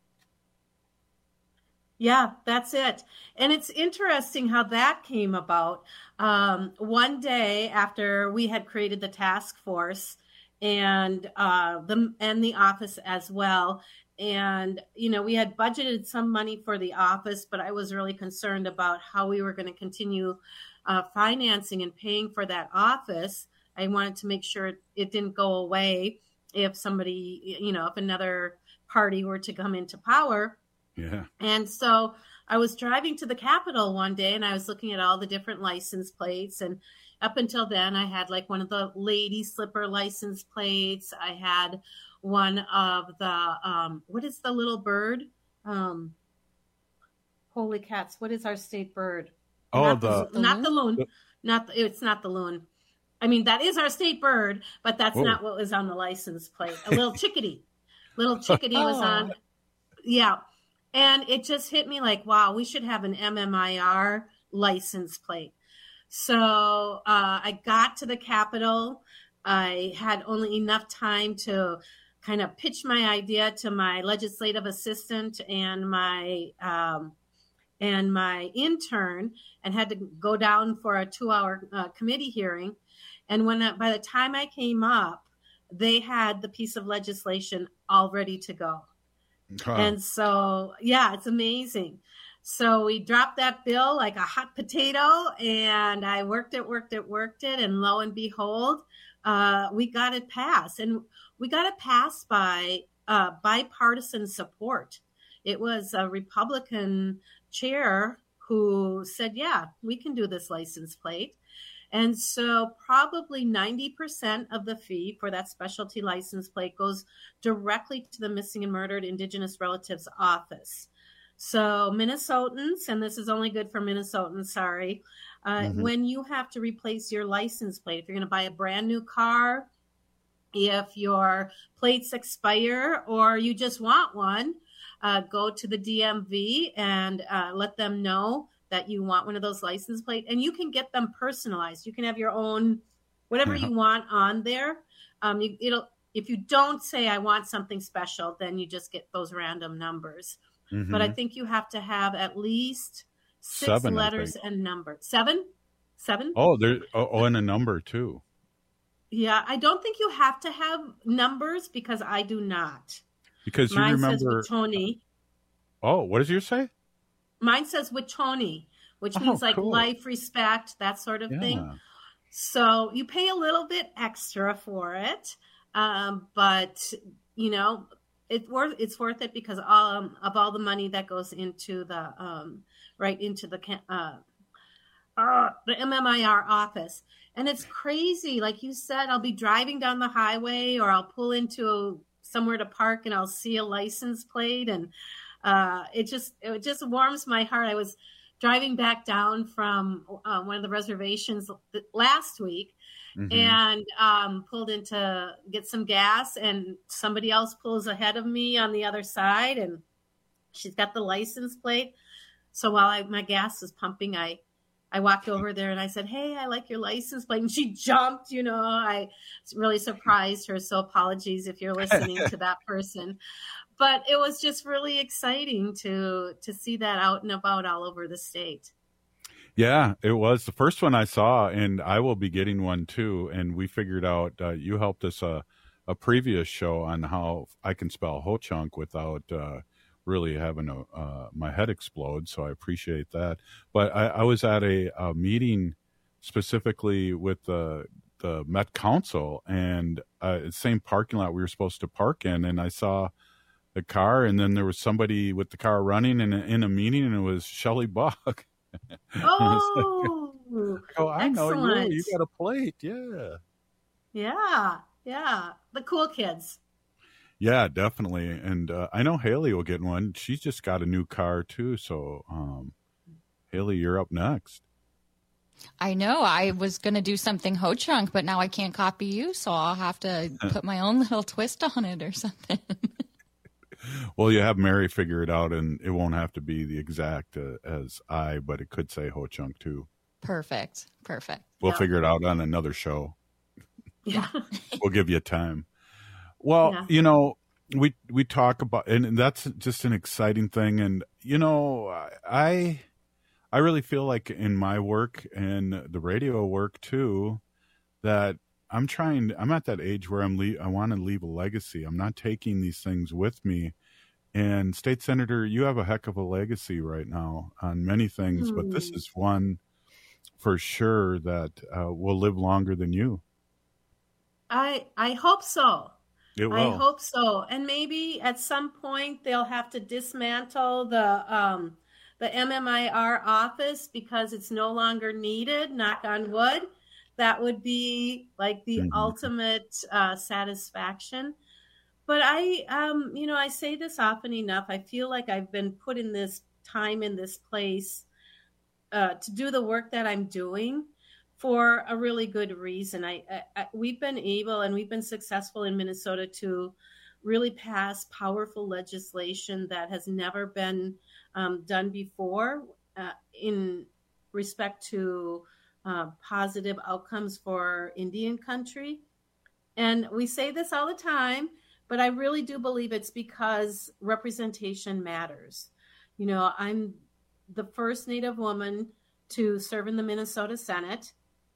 Yeah, that's it. And it's interesting how that came about. Um, one day after we had created the task force and uh, the and the office as well, and, you know, we had budgeted some money for the office, but I was really concerned about how we were going to continue uh, financing and paying for that office. I wanted to make sure it didn't go away if somebody, you know, if another party were to come into power. Yeah. And so I was driving to the Capitol one day, and I was looking at all the different license plates. And up until then, I had like one of the lady slipper license plates. I had one of the, um, what is the little bird? Um, holy cats. What is our state bird? Oh, not the, the, not the loon. Not the, it's not the loon. I mean, that is our state bird, but that's Whoa. not what was on the license plate. A little chickadee. Little chickadee was on. Yeah. And it just hit me like, wow, we should have an M M I R license plate. So uh, I got to the Capitol. I had only enough time to kind of pitch my idea to my legislative assistant and my um, and my intern, and had to go down for a two-hour uh, committee hearing. And when I, by the time I came up, they had the piece of legislation all ready to go. Huh. And so, yeah, it's amazing. So we dropped that bill like a hot potato, and I worked it, worked it, worked it, and lo and behold, uh, we got it passed. And we got it passed by uh, bipartisan support. It was a Republican chair who said, yeah, we can do this license plate. And so probably ninety percent of the fee for that specialty license plate goes directly to the Missing and Murdered Indigenous Relatives Office. So Minnesotans, and this is only good for Minnesotans, sorry, uh, mm-hmm. when you have to replace your license plate, if you're going to buy a brand new car, if your plates expire or you just want one, uh, go to the D M V and uh, let them know that you want one of those license plates, and you can get them personalized. You can have your own, whatever yeah. you want on there. Um, you, it'll, if you don't say I want something special, then you just get those random numbers. Mm-hmm. But I think you have to have at least six Seven, letters and numbers. Seven? Seven? Oh, there. Oh, and a number too. Yeah, I don't think you have to have numbers because I do not. Because you Mine remember. Says Tony. Oh, what does yours say? Mine says Witoni, which means oh, like cool. life, respect, that sort of yeah. thing. So you pay a little bit extra for it, um, but you know it's worth it's worth it because um, of all the money that goes into the um, right into the uh, uh, the M M I R office. And it's crazy, like you said. I'll be driving down the highway, or I'll pull into somewhere to park and I'll see a license plate, and uh, it just it just warms my heart. I was driving back down from uh, one of the reservations last week, mm-hmm. and um, pulled in to get some gas, and somebody else pulls ahead of me on the other side, and she's got the license plate. So while I, my gas was pumping, I I walked over there and I said, "Hey, I like your license plate." And she jumped, you know, I really surprised her. So apologies if you're listening to that person. But it was just really exciting to to see that out and about all over the state. Yeah, it was the first one I saw, and I will be getting one too. And we figured out, uh, you helped us uh, a previous show on how I can spell Ho-Chunk without uh, really having a, uh, my head explode. So I appreciate that. But I, I was at a, a meeting specifically with the the Met Council, and uh, same parking lot we were supposed to park in, and I saw the car, and then there was somebody with the car running in a, in a meeting, and it was Shelley Buck. Oh, I, go, I know you. You got a plate, yeah. Yeah, yeah. The cool kids. Yeah, definitely. And uh, I know Haley will get one. She's just got a new car too. So, um, Haley, you're up next. I know. I was going to do something Ho-Chunk, but now I can't copy you, so I'll have to put my own little twist on it or something. Well, you have Mary figure it out, and it won't have to be the exact uh, as I, but it could say Ho-Chunk too. Perfect. Perfect. We'll yeah. figure it out on another show. Yeah. We'll give you time. Well, yeah. you know, we we talk about, and that's just an exciting thing. And, you know, I I really feel like in my work and the radio work too, that I'm trying, I'm at that age where I'm le- I want to leave a legacy. I'm not taking these things with me. And State Senator, you have a heck of a legacy right now on many things, mm. but this is one for sure that uh, will live longer than you. I I hope so. It will. I hope so. And maybe at some point they'll have to dismantle the um, the M M I R office because it's no longer needed, knock on wood. That would be like the mm-hmm. ultimate uh, satisfaction. But I, um, you know, I say this often enough. I feel like I've been put in this time in this place uh, to do the work that I'm doing for a really good reason. I, I, we've been able and we've been successful in Minnesota to really pass powerful legislation that has never been um, done before uh, in respect to uh, positive outcomes for Indian country. And we say this all the time, but I really do believe it's because representation matters. You know, I'm the first Native woman to serve in the Minnesota Senate.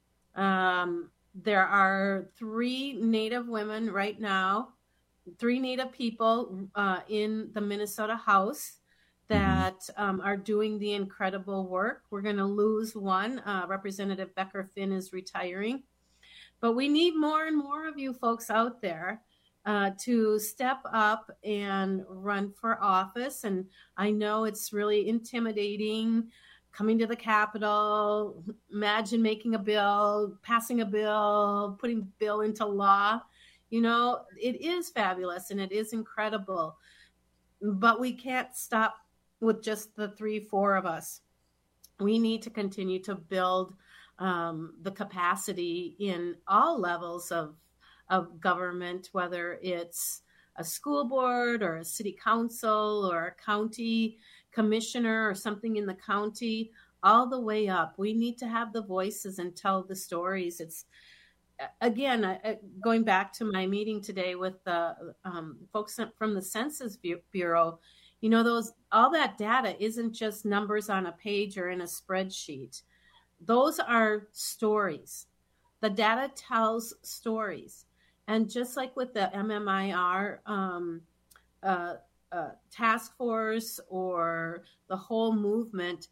Um, there are three Native women right now, three Native people uh, in the Minnesota House that um, are doing the incredible work. We're going to lose one. Uh, Representative Becker Finn is retiring. But we need more and more of you folks out there uh, to step up and run for office. And I know it's really intimidating coming to the Capitol, imagine making a bill, passing a bill, putting a bill into law. You know, it is fabulous and it is incredible, but we can't stop with just the three, four of us. We need to continue to build um, the capacity in all levels of, of government, whether it's a school board or a city council or a county commissioner or something in the county, all the way up. We need to have the voices and tell the stories. It's, again, going back to my meeting today with the um, folks from the Census Bureau, you know, those all that data isn't just numbers on a page or in a spreadsheet. Those are stories. The data tells stories. And just like with the M M I R um, uh, uh, task force or the whole movement,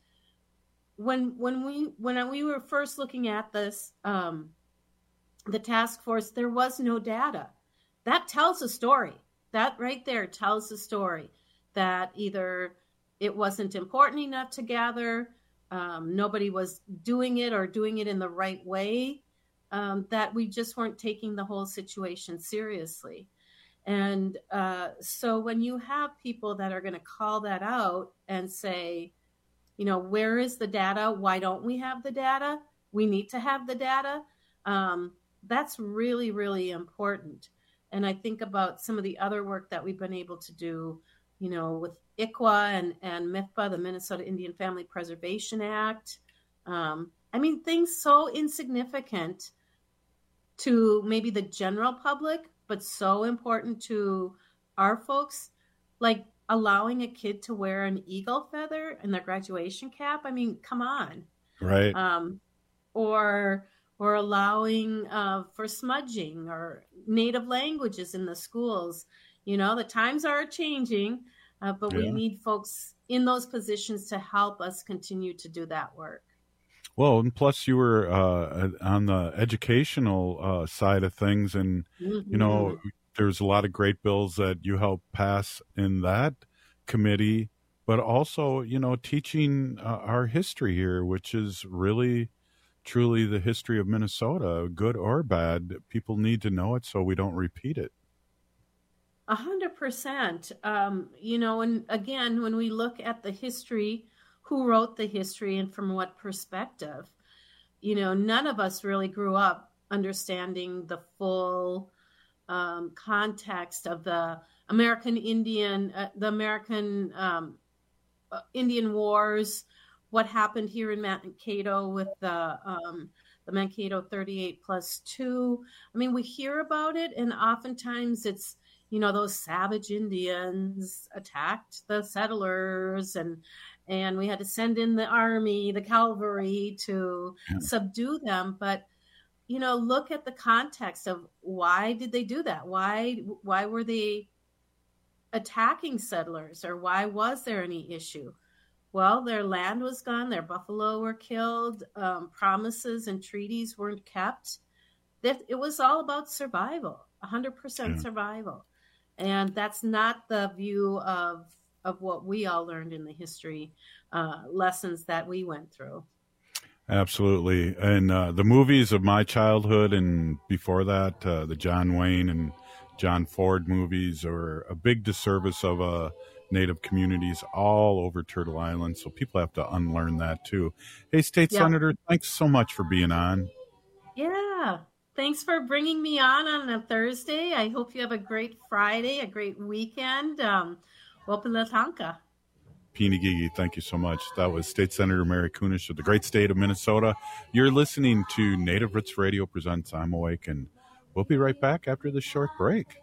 when when we when we were first looking at this, um, the task force, there was no data. That tells a story. That right there tells a story that either it wasn't important enough to gather, um, nobody was doing it or doing it in the right way, um, that we just weren't taking the whole situation seriously. And uh, so when you have people that are going to call that out and say, you know, where is the data? Why don't we have the data? We need to have the data. Um, that's really, really important. And I think about some of the other work that we've been able to do, you know, with I C W A and, and M I F P A, the Minnesota Indian Family Preservation Act. Um, I mean, things so insignificant to maybe the general public, but so important to our folks, like allowing a kid to wear an eagle feather in their graduation cap. I mean, come on. Right. Um, or or allowing uh, for smudging or native languages in the schools. You know, the times are changing, uh, but yeah. we need folks in those positions to help us continue to do that work. Well, and plus you were uh, on the educational uh, side of things, and, mm-hmm. you know, there's a lot of great bills that you helped pass in that committee, but also, you know, teaching uh, our history here, which is really, truly the history of Minnesota, good or bad. People need to know it so we don't repeat it. A hundred percent. Um, you know, and again, when we look at the history, who wrote the history and from what perspective, you know, none of us really grew up understanding the full um, context of the American Indian, uh, the American um, uh, Indian Wars, what happened here in Mankato with the um, the Mankato thirty-eight plus two. I mean, we hear about it, and oftentimes it's, you know, those savage Indians attacked the settlers, and and we had to send in the army, the cavalry to yeah. subdue them. But, you know, look at the context of why did they do that? Why why were they attacking settlers, or why was there any issue? Well, their land was gone, their buffalo were killed, um, promises and treaties weren't kept. That it was all about survival, one hundred percent yeah. survival. And that's not the view of of what we all learned in the history uh, lessons that we went through. Absolutely. And uh, the movies of my childhood and before that, uh, the John Wayne and John Ford movies are a big disservice of uh, Native communities all over Turtle Island. So people have to unlearn that too. Hey, State yeah. Senator, thanks so much for being on. Yeah. Thanks for bringing me on on a Thursday. I hope you have a great Friday, a great weekend. Um, Wapalatanka. Pinigigi, thank you so much. That was State Senator Mary Kunesh of the great state of Minnesota. You're listening to Native Roots Radio presents I'm Awake, and we'll be right back after this short break.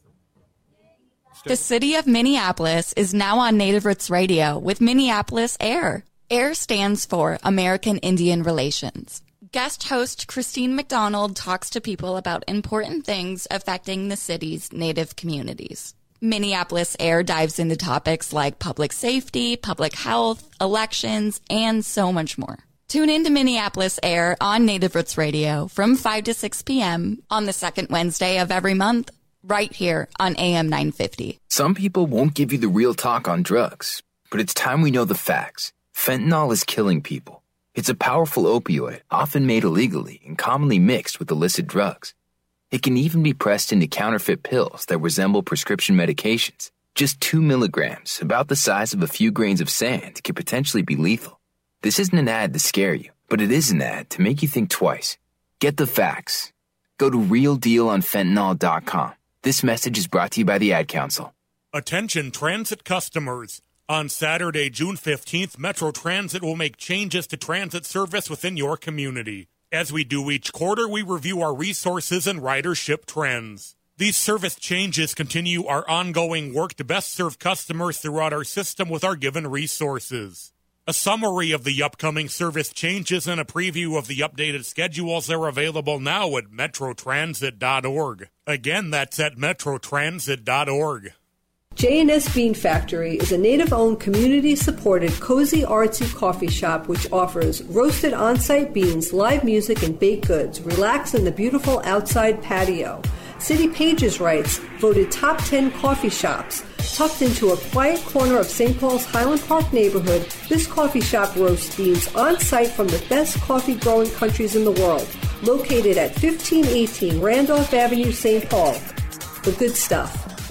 Stay- the city of Minneapolis is now on Native Roots Radio with Minneapolis AIR. AIR stands for American Indian Relations. Guest host Christine McDonald talks to people about important things affecting the city's Native communities. Minneapolis AIR dives into topics like public safety, public health, elections, and so much more. Tune in to Minneapolis AIR on Native Roots Radio from five to six p.m. on the second Wednesday of every month, right here on A M nine fifty. Some people won't give you the real talk on drugs, but it's time we know the facts. Fentanyl is killing people. It's a powerful opioid, often made illegally and commonly mixed with illicit drugs. It can even be pressed into counterfeit pills that resemble prescription medications. Just two milligrams, about the size of a few grains of sand, can potentially be lethal. This isn't an ad to scare you, but it is an ad to make you think twice. Get the facts. Go to real deal on fentanyl dot com. This message is brought to you by the Ad Council. Attention transit customers. On Saturday, June fifteenth, Metro Transit will make changes to transit service within your community. As we do each quarter, we review our resources and ridership trends. These service changes continue our ongoing work to best serve customers throughout our system with our given resources. A summary of the upcoming service changes and a preview of the updated schedules are available now at metro transit dot org. Again, that's at metro transit dot org. J and S Bean Factory is a Native-owned, community-supported, cozy, artsy coffee shop which offers roasted on-site beans, live music, and baked goods. Relax in the beautiful outside patio. City Pages writes, voted top ten coffee shops. Tucked into a quiet corner of Saint Paul's Highland Park neighborhood, this coffee shop roasts beans on-site from the best coffee-growing countries in the world. Located at fifteen eighteen Randolph Avenue, Saint Paul. The good stuff.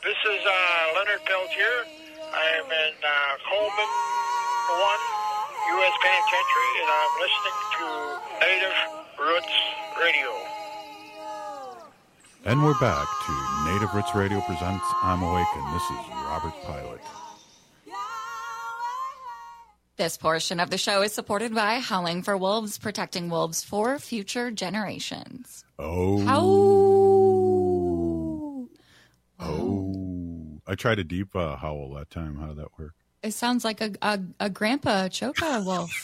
This is uh, Leonard Peltier. I am in uh, Coleman one U S Penitentiary, and I'm listening to Native Roots Radio. And we're back to Native Roots Radio presents I'm Awake, and this is Robert Pilot. This portion of the show is supported by Howling for Wolves, protecting wolves for future generations. Oh. How? Oh. I tried a deep uh, howl that time. How did that work? It sounds like a, a, a grandpa choka wolf.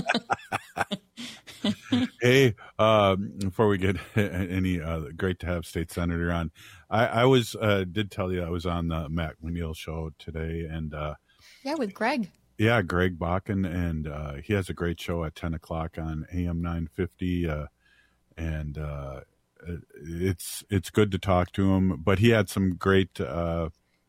Hey, uh, before we get any, uh, great to have State Senator on. I, I was, uh, did tell you I was on the Mac McNeil show today, and uh, Yeah, with Greg. Yeah, Greg Bakken, and uh, he has a great show at ten o'clock on A M nine fifty, uh, and uh, it's it's good to talk to him. But he had some great. Uh,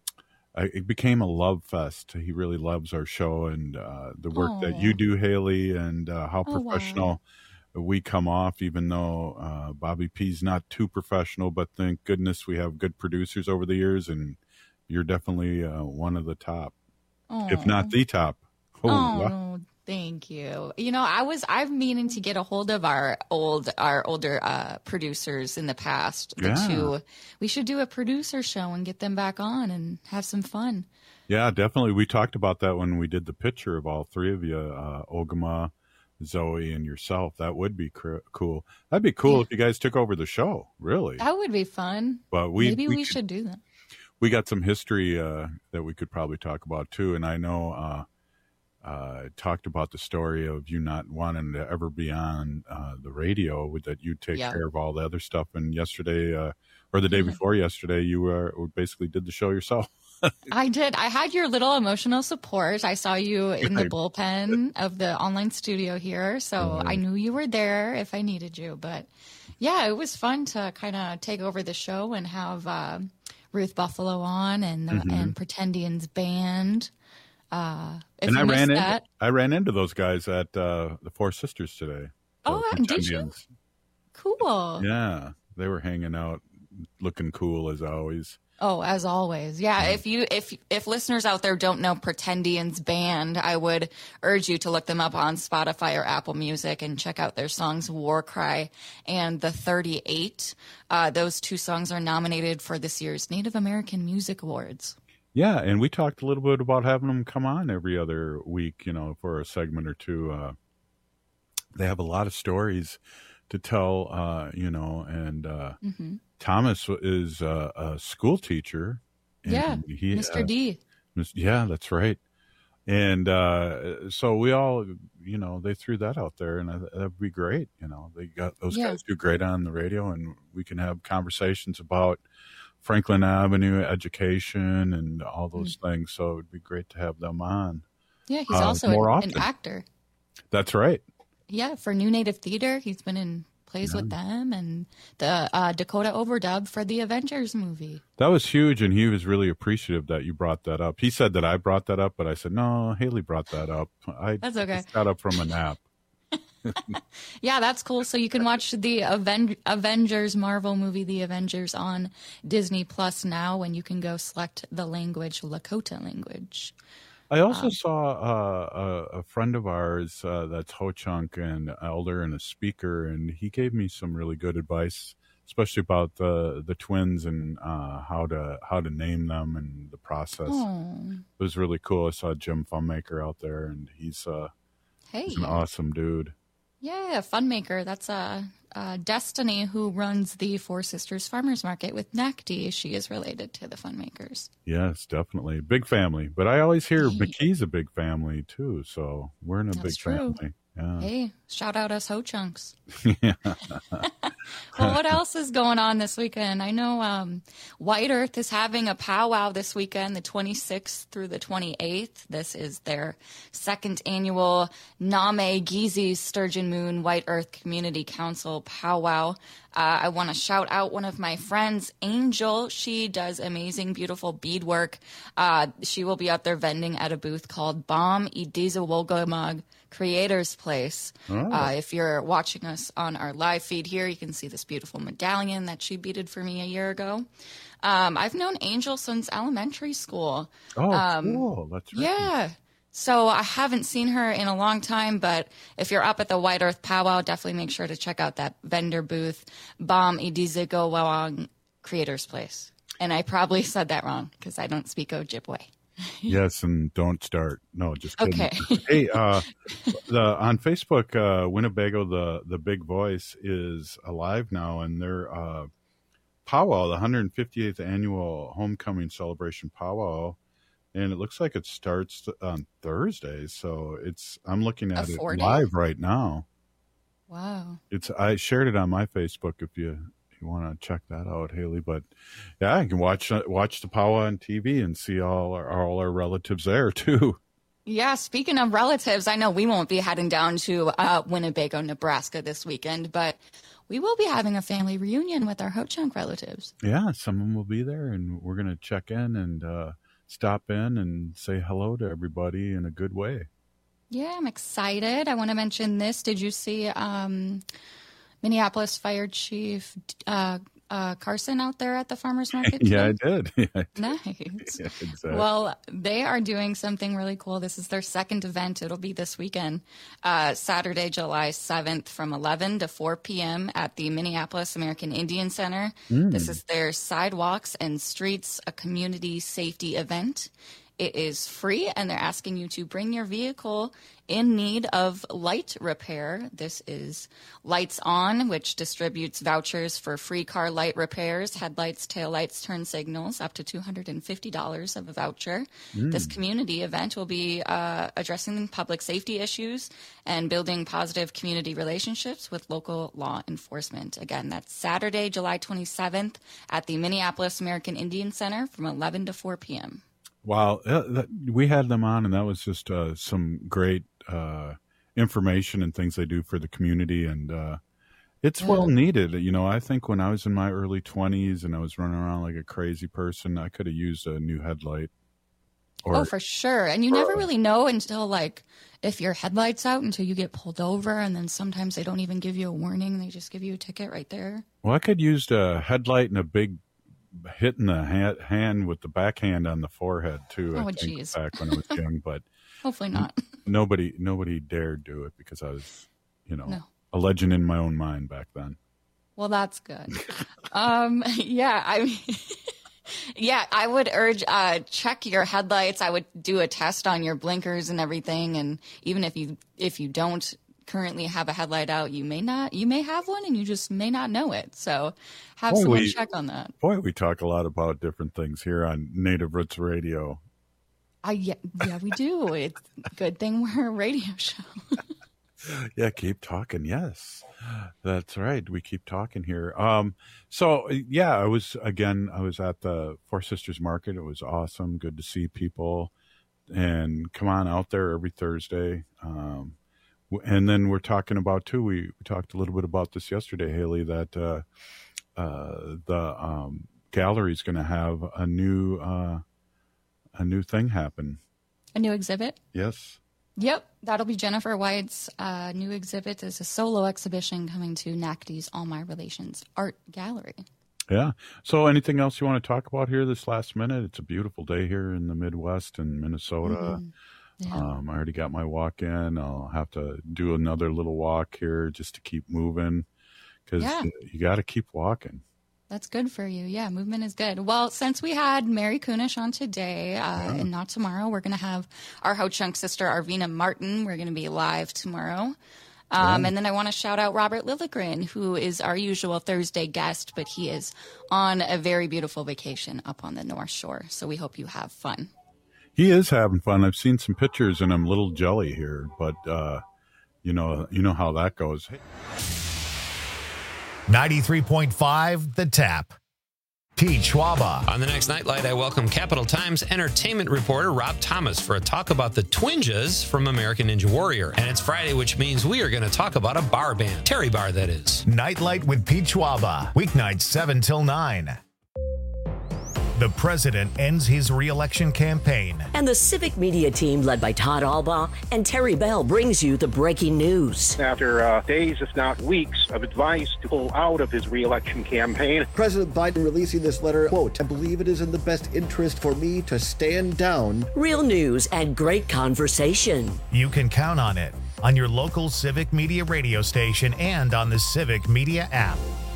it became a love fest. He really loves our show and uh, the work Aww. that you do, Haley, and uh, how Oh, professional we come off. Even though uh, Bobby P's not too professional, but thank goodness we have good producers over the years, and you're definitely uh, one of the top. If not the top. Oh, wow. thank you. You know, I was I've meaning to get a hold of our old our older uh, producers in the past. The Yeah. two. We should do a producer show and get them back on and have some fun. Yeah, definitely. We talked about that when we did the picture of all three of you, uh, Ogama, Zoe, and yourself. That would be cr- cool. That'd be cool if you guys took over the show, really. That would be fun. But we- Maybe we we, could- should do that. We got some history uh, that we could probably talk about, too. And I know uh, uh, talked about the story of you not wanting to ever be on uh, the radio, with that you take Yeah. care of all the other stuff. And yesterday, uh, or the day Mhm. before yesterday, you were basically did the show yourself. I did. I had your little emotional support. I saw you in the Right. bullpen of the online studio here, so Right. I knew you were there if I needed you. But yeah, it was fun to kind of take over the show and have uh, Ruth Buffalo on and the, Mhm. and Pretendians band. Uh, if and you I ran missed into that, I ran into those guys at uh, the Four Sisters today. Oh, The did you? Pretendians. cool. Yeah, they were hanging out, looking cool as always. Oh, as always. Yeah, if you if if listeners out there don't know Pretendians band, I would urge you to look them up on Spotify or Apple Music and check out their songs War Cry and The thirty-eight. Uh, those two songs are nominated for this year's Native American Music Awards. Yeah, and we talked a little bit about having them come on every other week, you know, for a segment or two. Uh, they have a lot of stories to tell, uh, you know, and uh, Mhm. Thomas is uh, a school teacher. and Yeah, he, Mister uh, D. Mis- Yeah, that's right. And uh, so we all, you know, they threw that out there, and that- that'd be great. You know, they got those Yeah. guys do great on the radio, and we can have conversations about Franklin Avenue education and all those things. So it'd be great to have them on. Yeah, he's uh, also more an, often. an actor. That's right. Yeah, for New Native Theater, he's been in plays with them and the uh, Dakota overdub for the Avengers movie. That was huge, and he was really appreciative that you brought that up. He said that I brought that up, but I said, no, Haley brought that up. I That's okay. just got up from a nap. Yeah, that's cool. So you can watch the Aven- Avengers Marvel movie, The Avengers, on Disney Plus now, and you can go select the language, Lakota language. I also Um, saw uh, a, a friend of ours uh, that's Ho-Chunk and elder and a speaker, and he gave me some really good advice, especially about the the twins and uh, how to how to name them and the process. Oh. It was really cool. I saw Jim Funmaker out there, and he's uh, Hey. he's an awesome dude. Yeah, Funmaker. That's uh, uh, Destiny, who runs the Four Sisters Farmers Market with N A C D. She is related to the Funmakers. Yes, definitely big family. But I always hear McKee's a big family too, so we're in a That's big true. family. Yeah. Hey, shout out us Ho-Chunks. Yeah. Well, what else is going on this weekend? I know um, White Earth is having a powwow this weekend, the twenty-sixth through the twenty-eighth. This is their second annual Name Gizi Sturgeon Moon White Earth Community Council powwow. Uh, I want to shout out one of my friends, Angel. She does amazing, beautiful beadwork. Uh, she will be out there vending at a booth called Bomb Idizawolgamog Creators Place. Oh. Uh, if you're watching us on our live feed here, you can see this beautiful medallion that she beaded for me a year ago. Um, I've known Angel since elementary school. Oh, um, cool. That's right. Yeah. So I haven't seen her in a long time, but if you're up at the White Earth Powwow, definitely make sure to check out that vendor booth, Bam Idizigo Wawang Creators Place. And I probably said that wrong because I don't speak Ojibwe. Yes, and don't start. No, just kidding. Okay. Hey, uh, the on Facebook, uh, Winnebago, the the Big Voice is alive now, and their uh, powwow, the one hundred fifty-eighth annual homecoming celebration powwow, and it looks like it starts on Thursday. So it's I'm looking at A it four-day? live right now. Wow. It's I shared it on my Facebook if you. You want to check that out, Haley? But yeah, you can watch watch the powwow on T V and see all our, all our relatives there too. Yeah, speaking of relatives, I know we won't be heading down to uh, Winnebago, Nebraska this weekend, but we will be having a family reunion with our Ho-Chunk relatives. Yeah, someone will be there, and we're gonna check in and uh, stop in and say hello to everybody in a good way. Yeah, I'm excited. I want to mention this. Did you see um, Minneapolis Fire Chief uh, uh, Carson out there at the farmers market? Yeah, I today? did. Yeah, I did. Nice. Yeah, exactly. Well, they are doing something really cool. This is their second event. It'll be this weekend, uh, Saturday, July seventh from eleven to four p.m. at the Minneapolis American Indian Center. Mm. This is their Sidewalks and Streets, a community safety event. It is free, and they're asking you to bring your vehicle in need of light repair. This is Lights On, which distributes vouchers for free car light repairs, headlights, taillights, turn signals, up to two hundred fifty dollars of a voucher. Mm. This community event will be uh, addressing public safety issues and building positive community relationships with local law enforcement. Again, that's Saturday, July twenty-seventh at the Minneapolis American Indian Center from eleven to four p.m. Wow, uh, that, we had them on, and that was just uh, some great uh, information and things they do for the community, and uh, it's Yeah. well needed. You know, I think when I was in my early twenties and I was running around like a crazy person, I could have used a new headlight. Or, Oh, for sure. And you never really know until, like, if your headlight's out until you get pulled over, and then sometimes they don't even give you a warning. They just give you a ticket right there. well, I could use a headlight and a big hit in the hand, hand with the backhand on the forehead too. I Oh, think, geez. back when I was young, but Hopefully not. nobody nobody dared do it because I was, you know, No. a legend in my own mind back then. Well, that's good. um, yeah, I mean, yeah, I would urge, uh, check your headlights. I would do a test on your blinkers and everything. And even if you, if you don't currently have a headlight out, you may not, you may have one and you just may not know it. So have Boy, someone we- check on that. Boy, we talk a lot about different things here on Native Roots Radio. I, yeah, yeah, we do. It's a good thing we're a radio show. Yeah, keep talking. Yes, that's right. We keep talking here. Um, so yeah, I was again. I was at the Four Sisters Market. It was awesome. Good to see people, and come on out there every Thursday. Um, w- and then we're talking about too. We, we talked a little bit about this yesterday, Haley. That uh, uh, the um, gallery is going to have a new uh, a new thing happen. A new exhibit? Yes. Yep, that'll be Jennifer White's uh, new exhibit. Is a solo exhibition coming to N A C D's All My Relations Art Gallery. Yeah. So anything else you want to talk about here this last minute? It's a beautiful day here in the Midwest and Minnesota. Mhm. Yeah. Um, I already got my walk in. I'll have to do another little walk here just to keep moving because Yeah. you got to keep walking. That's good for you. Yeah, movement is good. Well, since we had Mary Kunish on today uh, and not tomorrow, we're going to have our Ho-Chunk sister, Arvina Martin. We're going to be live tomorrow. Um, Yeah. And then I want to shout out Robert Lilligren, who is our usual Thursday guest, but he is on a very beautiful vacation up on the North Shore. So we hope you have fun. He is having fun. I've seen some pictures and I'm a little jelly here, but uh, you know, you know how that goes. Hey. ninety-three point five The Tap. Pete Schwaba. On the next Nightlight, I welcome Capital Times entertainment reporter Rob Thomas for a talk about the Twinjas from American Ninja Warrior. And it's Friday, which means we are going to talk about a bar band. Terry Bar, that is. Nightlight with Pete Schwaba. Weeknights seven till nine. The president ends his re-election campaign. And the Civic Media team, led by Todd Albaugh and Terry Bell, brings you the breaking news. After uh, days, if not weeks, of advice to pull out of his re-election campaign. President Biden releasing this letter, quote, I believe it is in the best interest for me to stand down. Real news and great conversation. You can count on it on your local Civic Media radio station and on the Civic Media app.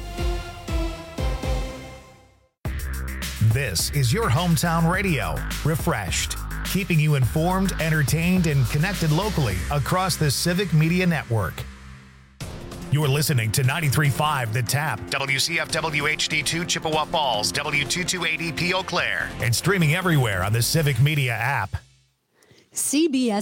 This is your hometown radio, refreshed, keeping you informed, entertained, and connected locally across the Civic Media Network. You're listening to ninety-three point five The Tap, W C F W H D two Chippewa Falls, W two two eighty P Eau Claire, and streaming everywhere on the Civic Media app. C B S